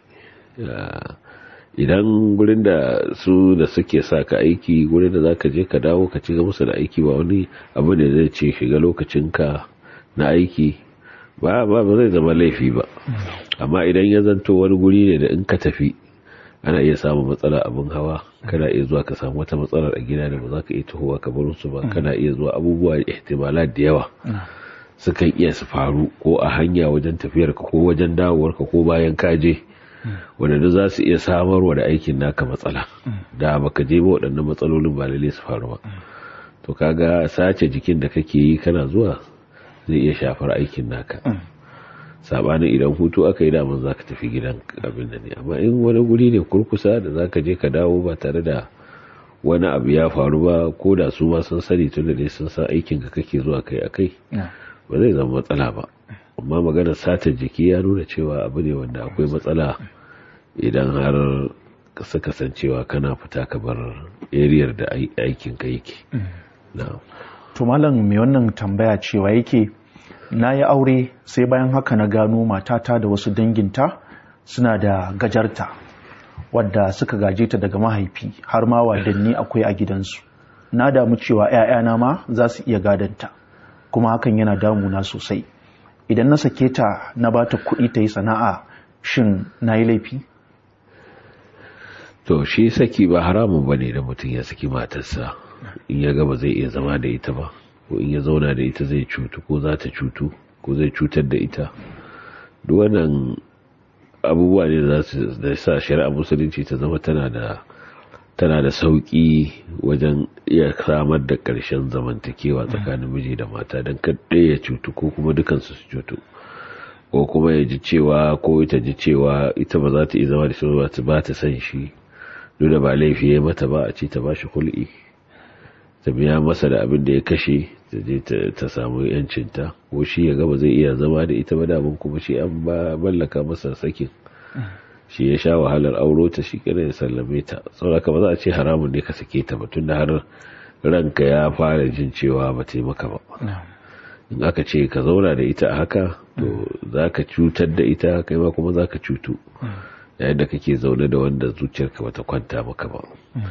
Idan gurin da su da suke sa ka aiki gurin da zaka je ka dawo ka ci musu da aiki ba wani abu ne zai ce shiga lokacinka na aiki ba ba ba zai zama laifi ba amma idan ya zanto wani guri ne da in ka tafi ana iya samun matsala abin hawa kana iya zuwa ka samu wata matsalar a gida da ba za ka iya tuhowa ka bar su ba kana iya zuwa abubuwa ihtimalat da yawa sukan iya su faru ko a hanya wajen tafiyar ka ko wajen dawowar ka ko bayan ka je wanda za su iya samarwa da aikin naka matsala da baka je ba waɗannan matsalolin ba lalle su faru ba to kaga sace jikin da kake yi kana zuwa zai iya shafar aikin naka sabanin idan hutu aka yi daman za ka tafi gidan abin da ne amma in wani guri ne kurkusa da za ka je ka dawo ba tare da wani abu ya faru ba ko da su ma sun sani tun da dai sun san aikin ka kake zuwa kai a kai ba zai zama matsala ba amma maganar satar jiki ya nuna cewa abu ne wanda akwai matsala idan har kasa kasancewa kana fita ka bar ariyar da aikin ka yake to malam mai wannan tambaya cewa yake na yi aure sai bayan haka na gano matata da wasu danginta suna da gajarta wadda suka gaje ta daga mahaifi har ma wadanni akwai a gidansu na damu cewa 'ya'yana ma za su iya gadanta kuma hakan yana damuna sosai idan na sake ta na ba ta kuɗi ta yi sana'a shin na yi laifi? To shi saki ba haramun ba ne da mutum ya saki matarsa in ya gaba zai iya zama da ita ba ko in ya zauna da ita zai cutu ko za ta cutu ko zai cutar da ita duk wannan abubuwa ne da za su sa shari'a musulunci ta zama tana da tana da sauƙi wajen iya samar da ƙarshen zamantakewa tsakanin miji da mata don kaɗai ya cutu ko kuma dukansu su cutu ko kuma ya ji cewa ko ita ji cewa ita ba za ta iya zama da shi ba ta san shi duk da ba laifi ya mata ba a ce ta ba shi hul'i ta biya masa da abin da ya kashe ta je ta samu yancinta ko shi ya gaba zai iya zama da ita ba damun kuma shi an ba mallaka masa sakin shi ya sha wahalar auro ta shi kana ya sallame ta saboda ba za a ce haramun ne ka sake ta ba tunda har ranka ya fara jin cewa ba ta yi maka ba in aka ce ka zauna da ita a haka to za ka cutar da ita kai ma kuma za ka cutu yayin da kake zaune da wanda zuciyarka bata kwanta maka ba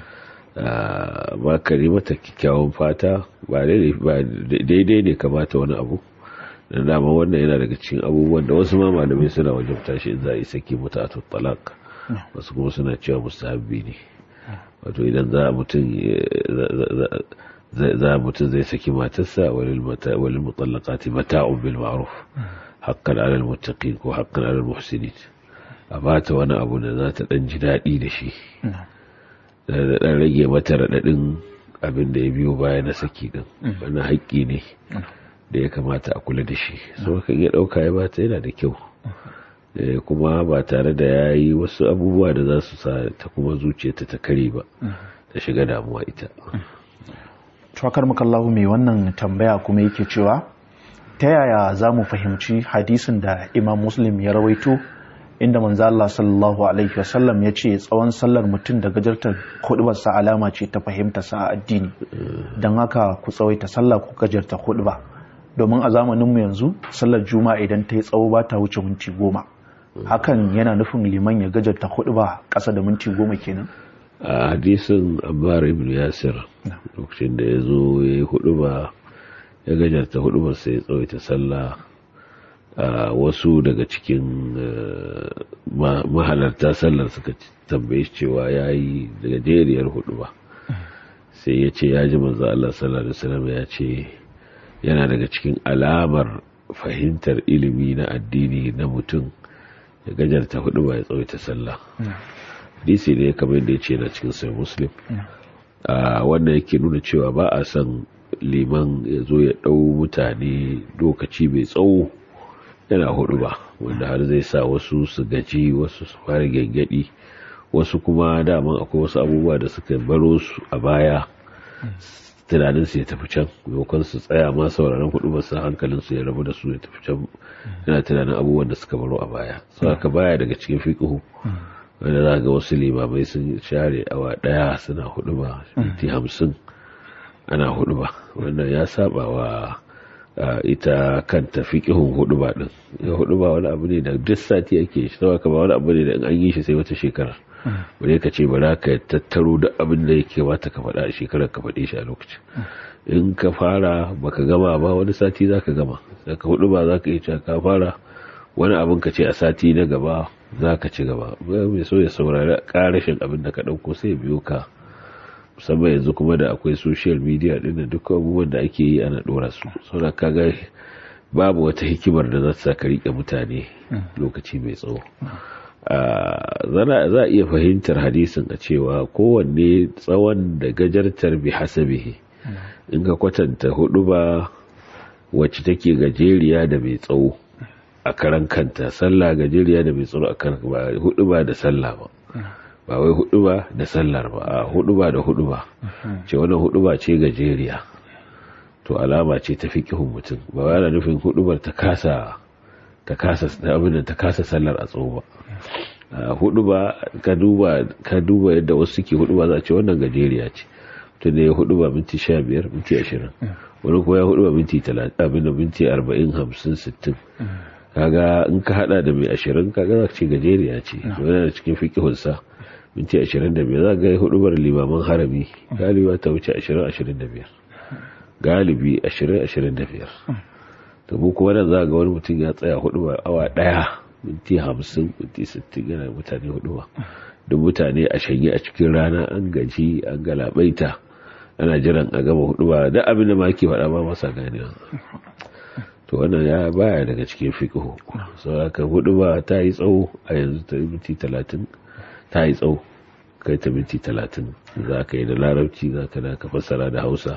ba ka yi mata kyakkyawan fata ba daidai ne kamata wani abu da dama wannan yana daga cikin abubuwan da wasu ma malamai suna wajabta shi in za a yi saki mutu a tuttalak wasu kuma suna cewa mustahabbi ne wato idan za mutum za mutum zai saki matarsa walil mutallaqati mata'un bil ma'ruf haqqan 'ala al muttaqin ko haqqan 'ala al muhsinin a bata wani abu da za ta dan ji dadi da shi da dan rage mata radadin abin da ya biyo baya na saki din wannan haƙƙi ne da ya kamata a kula da shi so kan ya dauka ya bata yana da kyau kuma ba tare da yayi wasu abubuwa da za su sa ta kuma zuciyarta ta kare ba ta shiga damuwa ita Tuwakar makallahu mai wannan tambaya kuma yake cewa ta yaya za mu fahimci hadisin da Imam Muslim ya rawaito inda manzo Allah sallallahu alaihi wasallam ya ce tsawon sallar mutum da gajartar hudubarsa alama ce ta fahimta sa addini don haka ku tsawaita sallah ku gajarta huduba domin a zamaninmu yanzu sallar juma'a idan ta yi tsawo ba ta wuce minti goma hakan yana nufin liman ya gajarta huduba ƙasa da minti goma kenan a hadisin Ammar ibn Yasir lokacin da ya zo ya yi huduba ya gajarta hudubar sai ya tsawaita sallah a wasu daga cikin mahalarta sallar suka tambaye shi cewa ya yi gajeriyar huduba sai ya ce ya ji manzo Allah sallallahu alaihi wasallam ya ce yana daga cikin alamar fahimtar ilimi na addini na mutum ya gajarta hudu ba ya tsawaita sallah. Hadisi ne kamar yadda ya ce na cikin sai Muslim. Wannan yake nuna cewa ba a son liman ya zo ya ɗau mutane lokaci mai tsawo yana hudu ba, wanda har zai sa wasu su gaji, wasu su fara gyangyaɗi, wasu kuma daman akwai wasu abubuwa da suka baro su a baya tunanin su ya tafi can, maimakon su tsaya ma sauraron hudu ba su hankalin su ya rabu da su ya tafi can, yana tunanin abubuwan da suka baro a baya. Sau haka baya daga cikin fiqhu wanda za ga wasu limamai sun share awa daya suna hudu ba, minti hamsin ana hudu ba, wannan ya saba wa ita kanta fiqhun hudu ba din. Ya hudu ba wani abu ne da duk sati ake shi, saboda ba wani abu ne da in an yi shi sai wata shekara. Bare ka ce bara ka tattaro duk abin da yake wata ka faɗa a shekarar ka faɗe shi a lokacin. In ka fara baka gama ba wani sati zaka gama. Saka hudu ba zaka yi cewa ka fara wani abin ka ce a sati na gaba zaka ci gaba. Mai so ya saurari karashin abin da ka dauko sai biyo ka. Musamman yanzu kuma da akwai social media din da duk abubuwan da ake yi ana dora su. Saboda kaga babu wata hikimar da za ta saka rike mutane lokaci mai tsawo. za a iya fahimtar hadisin a cewa kowanne tsawon da gajartar bi hasabihi. In ka kwatanta hudu ba wacce take gajeriya da mai tsawo a karan kanta, sallah gajeriya da mai tsawo a karan, ba hudu ba da sallah ba, ba wai hudu ba da sallar ba, a hudu ba da hudu ba ce wannan hudu ba ce gajeriya, to alama ce ta fiqhun mutum. Ba wai ana nufin hudu ba ta kasa ta kasa abin da ta kasa sallar a tsawo ba. Hudu ba ka duba ka duba yadda wasu suke hudu ba za a ce wannan gajeriya ce, to ne hudu ba minti sha biyar minti ashirin, wani kuma ya hudu ba minti talatin abin da minti arba'in hamsin sittin. Kaga in ka hada da mai ashirin kaga za ka ce gajeriya ce. Wannan da cikin fiqhunsa minti ashirin da biyar za ga hudubar limaman harami galiba ta wuce ashirin ashirin da biyar, galibi ashirin ashirin da biyar. To mu kuma nan za ga wani mutum ya tsaya hudubar awa daya minti hamsin minti sittin yana mutane hudubar, duk mutane a shanye a cikin rana, an gaji an galabaita, ana jiran a gama hudubar da abin da ma ke faɗa ba masa ganewa. To wannan ya baya daga cikin fiqhu. Saboda haka hudubar ta yi tsawo a yanzu ta minti talatin, ta yi tsawo kai ta minti talatin, za ka yi da larabci za ka da ka fassara da hausa.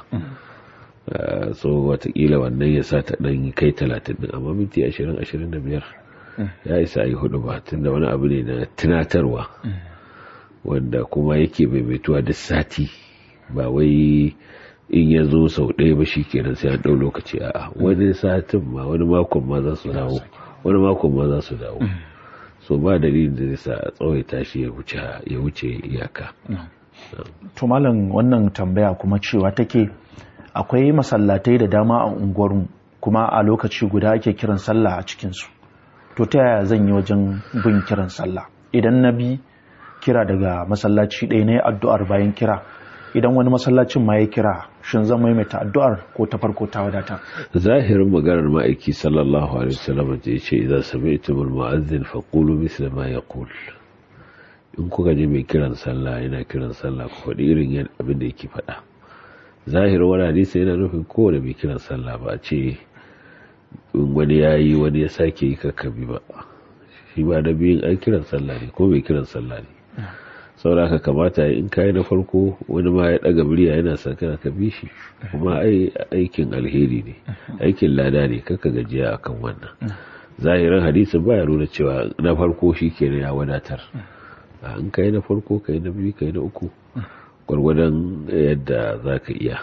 So watakila wannan ya sa ta ɗan kai talatin ɗin, amma minti ashirin ashirin da biyar ya isa yi hudu ba, tun da wani abu ne na tunatarwa wanda kuma yake maimaituwa duk sati, ba wai in ya zo sau ɗaya ba shi kenan sai an ɗau lokaci. A'a, wani satin ma wani makon ma za su dawo, wani makon ma za su dawo. So ba dalilin da zai sa a tsawaita shi ya wuce iyaka. To malam, wannan tambaya kuma cewa take akwai masallatai da dama a unguwarmu kuma a lokaci guda ake kiran sallah a cikinsu. To ta yaya zan yi wajen bin kiran sallah? Idan na bi kira daga masallaci ɗaya na yi addu'ar bayan kira, idan wani masallacin ma ya kira, shin zan maimaita addu'ar ko ta farko ta wadata? Zahirin maganar ma'aiki sallallahu alaihi wasallam da yace idan sami'tumul mu'adhdhin faqulu mithla ma yaqul. In kuka ji mai kiran sallah yana kiran sallah ku faɗi irin abin da yake faɗa. Zahirin wani hadisi yana nufin kowane mai kiran sallah, ba a ce in wani yayi wani ya sake yi kakkabi ba. Shi ba da biyin an kiran sallah ne ko mai kiran sallah ne. Saboda haka kamata in kai na farko wani ma ya daga murya yana sakana ka bi shi, kuma ai aikin alheri ne, aikin lada ne, kaka gajiya akan wannan. Zahirin hadisin baya nuna cewa na farko shikenan ya wadatar. In kai na farko kai na biyu kai na uku gwargwadon yadda zaka iya.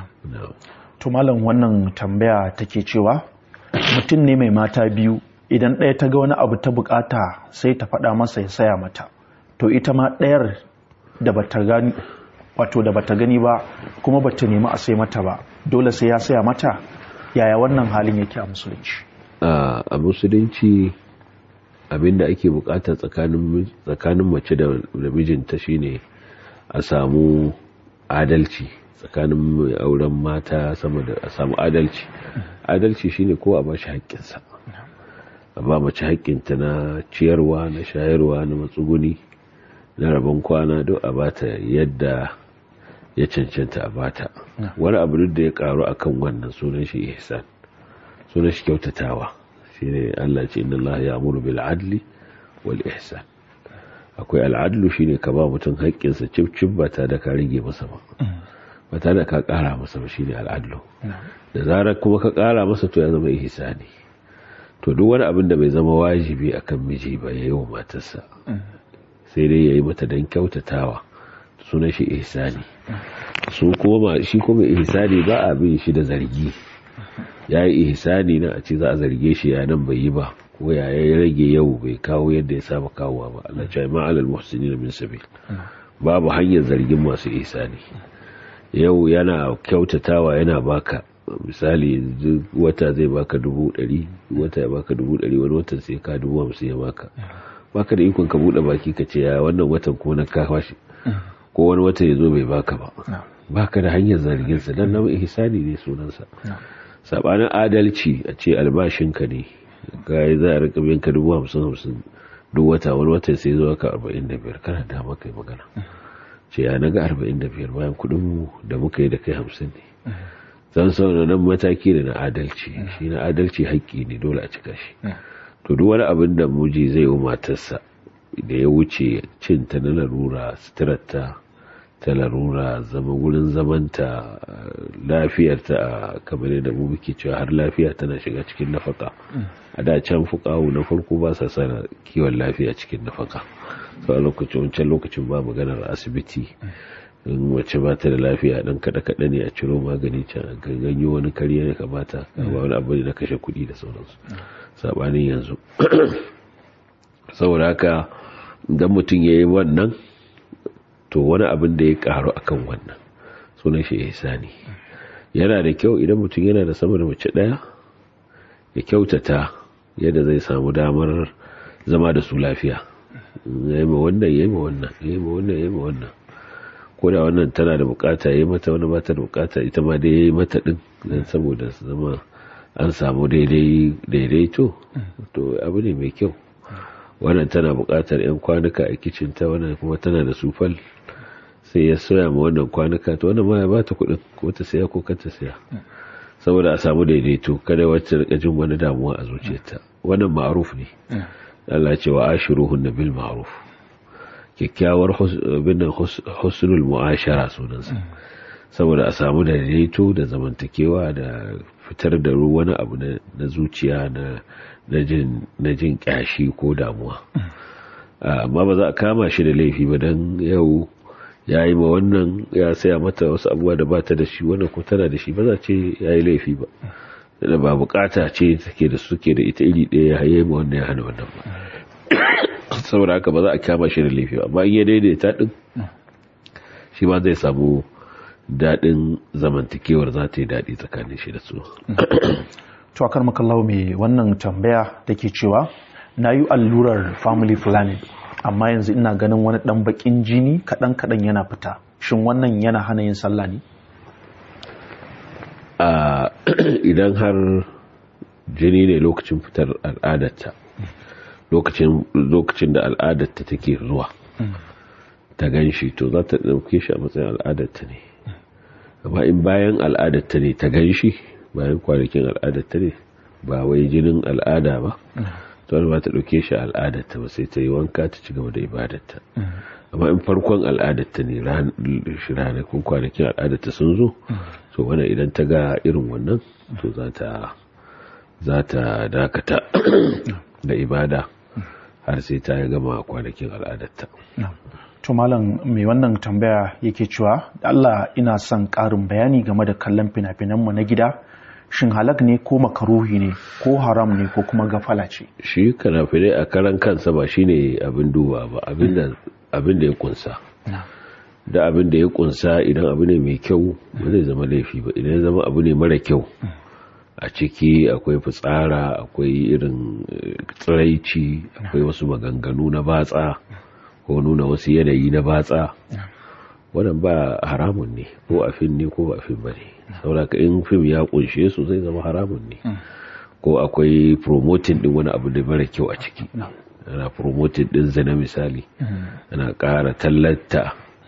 To malam, wannan tambaya take cewa mutum ne mai mata biyu, idan ɗaya ta ga wani abu ta bukata sai ta faɗa masa ya saya mata, to ita ma ɗayar da bata gani wato da bata gani ba kuma bata nemi a sai mata ba, dole sai ya saya mata. Yaya wannan halin yake a musulunci? A musulunci abinda ake bukata tsakanin tsakanin mace da mijinta shine a samu adalci tsakanin auren mata, sama da a samu adalci. Adalci shine ko a bashi haƙƙinsa, a ba mace haƙƙinta na ciyarwa, na shayarwa, na matsuguni, na rabon kwana, duk a bata yadda ya cancanta a bata. Wani abu da ya karu akan wannan sunan shi ihsan, sunan shi kyautatawa. Shine Allah ce inna Allah ya'muru bil adli wal ihsan. Akwai al'adlu shine ka ba mutum haƙƙinsa cif-cif ba tare da ka rage masa ba, ba tare da ka ƙara masa ba, shine al'adlu. Da zarar kuma ka ƙara masa to ya zama ihsani. To duk wani abin da bai zama wajibi akan miji ba yayi wa matarsa, sai dai yayi mata dan kyautatawa, sunan shi ihsani. Su kuma shi kuma ihsani ba a bin shi da zargi. Yayi ihsani na a ce za a zarge shi ya nan bai yi ba, ko ya ya rage yau bai kawo yadda ya saba kawowa ba. Allah ya ma alal muhsinin min sabil. Babu hanyar zargin masu ihsani. Yau yana kyautatawa yana baka, misali wata zai baka dubu ɗari, wata ya baka dubu ɗari, wani watan sai ka dubu hamsin ya baka. Baka da ikon ka buɗe baki ka ce ya wannan watan ko na kawo shi, ko wani wata ya zo bai baka ba. Baka da hanyar zargin sa, dan nan ihsani ne sunansa. Sabanin adalci a ce albashinka ne, ga za a rika biyan ka dubu hamsin hamsin duk wata, wani wata sai zo ka arba'in da biyar, kana da maka magana ce ya naga arba'in da biyar bayan kuɗin mu da muka yi da kai hamsin ne. Zan sau nan mataki da na adalci, shi na adalci haƙƙi ne dole a cika shi. To duk wani abin da muji zai yi matarsa da ya wuce cin ta na larura, suturarta ta larura, zama wurin zamanta, lafiyarta, a kamar yadda mu muke cewa har lafiya tana shiga cikin nafaka. A da can fuqahu na farko ba sa sana kiwon lafiya cikin nafaka. So a lokacin wancan lokacin ba maganar asibiti, in wace ba ta da lafiya dan kada kada ne a ciro magani can a ganyo wani kariya ne kamata, ba wani abu ne na kashe kuɗi da sauransu sabanin yanzu. Saboda haka idan mutum yayi wannan, to wani abin da ya karu akan wannan sunan shi ihsani. Yana da kyau idan mutum yana da sama da mace daya ya kyautata yadda zai samu damar zama da su lafiya. Yayi ma wannan yayi ma wannan yayi ma wannan yayi ma wannan, ko da wannan tana da bukata yayi mata, wani ba ta da bukata ita ma dai yayi mata din, dan saboda su zama an samu daidai daidaito. To abu ne mai kyau. Wannan tana bukatar yan kwanuka a kicin ta, wannan kuma tana da sufal, sai ya soya ma wannan kwanuka, to wannan ma ya bata kuɗin ko ta saya ko kar ta saya, saboda a samu daidaito, kada wacce rika jin wani damuwa a zuciyarta. Wannan ma'ruf ne. Allah ya ce wa ashiruhunna bil ma'ruf. Kyakkyawar binnan husnul mu'ashara sunansa, saboda a samu daidaito da zamantakewa da fitar da wani abu na zuciya na na jin kyashi ko damuwa. Amma ba za a kama shi da laifi ba dan yau ya yi ma wannan, ya saya mata wasu abubuwa da ba ta da shi, wannan ko tana da shi, ba za ce ya yi laifi ba. Da ba bukata ce take da suke da ita iri ɗaya ya yi ma wannan ya hana wannan ba. Saboda haka ba za a kama shi da laifi ba. Amma in ya daidaita din, shi ma zai samu daɗin zamantakewar, za ta yi daɗi tsakanin shi da su. To akar makallawa mai wannan tambaya da ke cewa na yi allurar family planning, amma yanzu ina ganin wani ɗan baƙin jini kaɗan-kaɗan yana fita. Shin wannan yana hana yin sallah ne? Idan har jini ne lokacin fitar al'adarta, lokacin da al'adarta take zuwa ta gan shi, to za ta ɗauke shi a matsayin al'adarta ne. Amma in bayan al'adarta ne ta gan shi, bayan kwanakin al'adarta ne, ba wai jinin al'ada ba, to ba ta ɗauke shi al'adarta ba, sai ta yi wanka ta ci gaba da ibadarta. Amma in farkon al'adarta ne, ranakun kwanakin al'adarta sun zo, to wannan idan ta ga irin wannan, to za ta za ta dakata da ibada har sai ta gama kwanakin al'adarta. To malam mai wannan tambaya yake cewa da Allah ina son ƙarin bayani game da kallon fina-finanmu na gida, shin halak ne ko makaruhi ne ko haram ne ko kuma gafala ce? Shi fina-finai a karan kansa ba shine abin duba ba, abin da ya kunsa. Da abin da ya kunsa, idan abu ne mai kyau ba zai zama laifi ba. Idan ya zama abu ne mara kyau, a ciki akwai fitsara, akwai irin tsiraici, akwai wasu maganganu na batsa ko nuna wasu yanayi na batsa, wannan ba haramun ne, ko a fim ne ko ba a fim ba ne. saboda in fim ya kunshe su zai zama haramun ne. Ko akwai promoting din wani abu da mara kyau a ciki, ana promoting din zina misali, ana ƙara tallata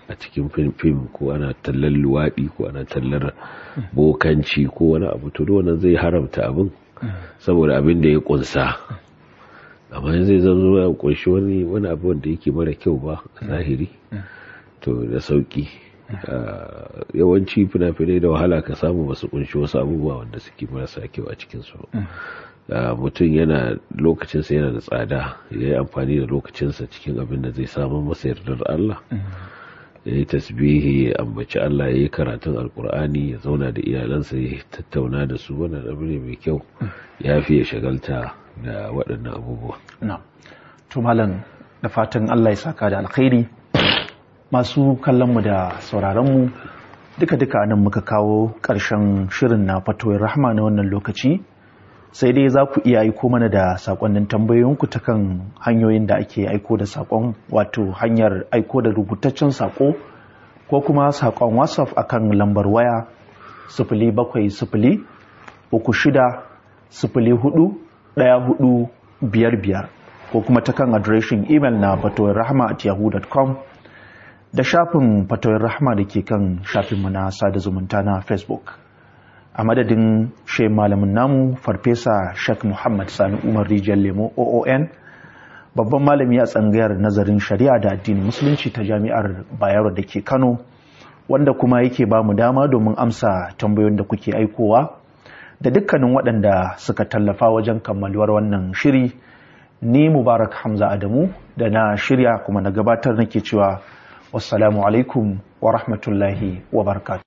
a cikin fim ko ana tallar luwaɗi ko ana tallar bokanci ko wani abu to wannan zai haramta abin saboda abin da ya kunsa. Amma zai zanzo ya kunshi wani wani abu wanda yake mara kyau ba a zahiri to da sauki. Yawanci fina-finai da wahala ka samu basu kunshi wasu abubuwa wanda suke marasa kyau a cikinsu. Mutum yana lokacinsa yana da tsada, ya yi amfani da lokacinsa cikin abin da zai samu masa yardar Allah, ya yi tasbihi, ya ambaci Allah, ya yi karatun alkur'ani, ya zauna da iyalansa, ya tattauna da su, wannan abu ne mai kyau, ya fi ya shagalta da waɗannan abubuwa. To malam, da fatan Allah ya saka da alkhairi. Masu kallonmu da sauraronmu duka-duka nan muka kawo ƙarshen shirin na fatoyin rahma na wannan lokaci, sai dai za ku iya aiko mana da saƙonnin tambayoyinku ta kan hanyoyin da ake aiko da saƙon, wato hanyar aiko da rubutaccen saƙo ko kuma saƙon WhatsApp akan lambar waya sifili bakwai sifili uku shida sifili hudu ɗaya hudu biyar biyar ko kuma ta kan adireshin imel na fatoyin rahma at yahoo dot com da shafin fatoyin rahma da ke kan shafinmu na sada zumunta na Facebook. A madadin she malamin namu farfesa Sheikh Muhammad Sani Umar Rijiyar Lemo O O N, babban malami a tsangayar nazarin shari'a da addinin musulunci ta jami'ar Bayero da ke Kano, wanda kuma yake ba mu dama domin amsa tambayoyin da kuke aikowa, da dukkanin waɗanda suka tallafa wajen kammaluwar wannan shiri. Ni Mubarak Hamza Adamu da na shirya kuma na gabatar nake cewa wassalamu alaikum wa rahmatullahi wa barakatuh.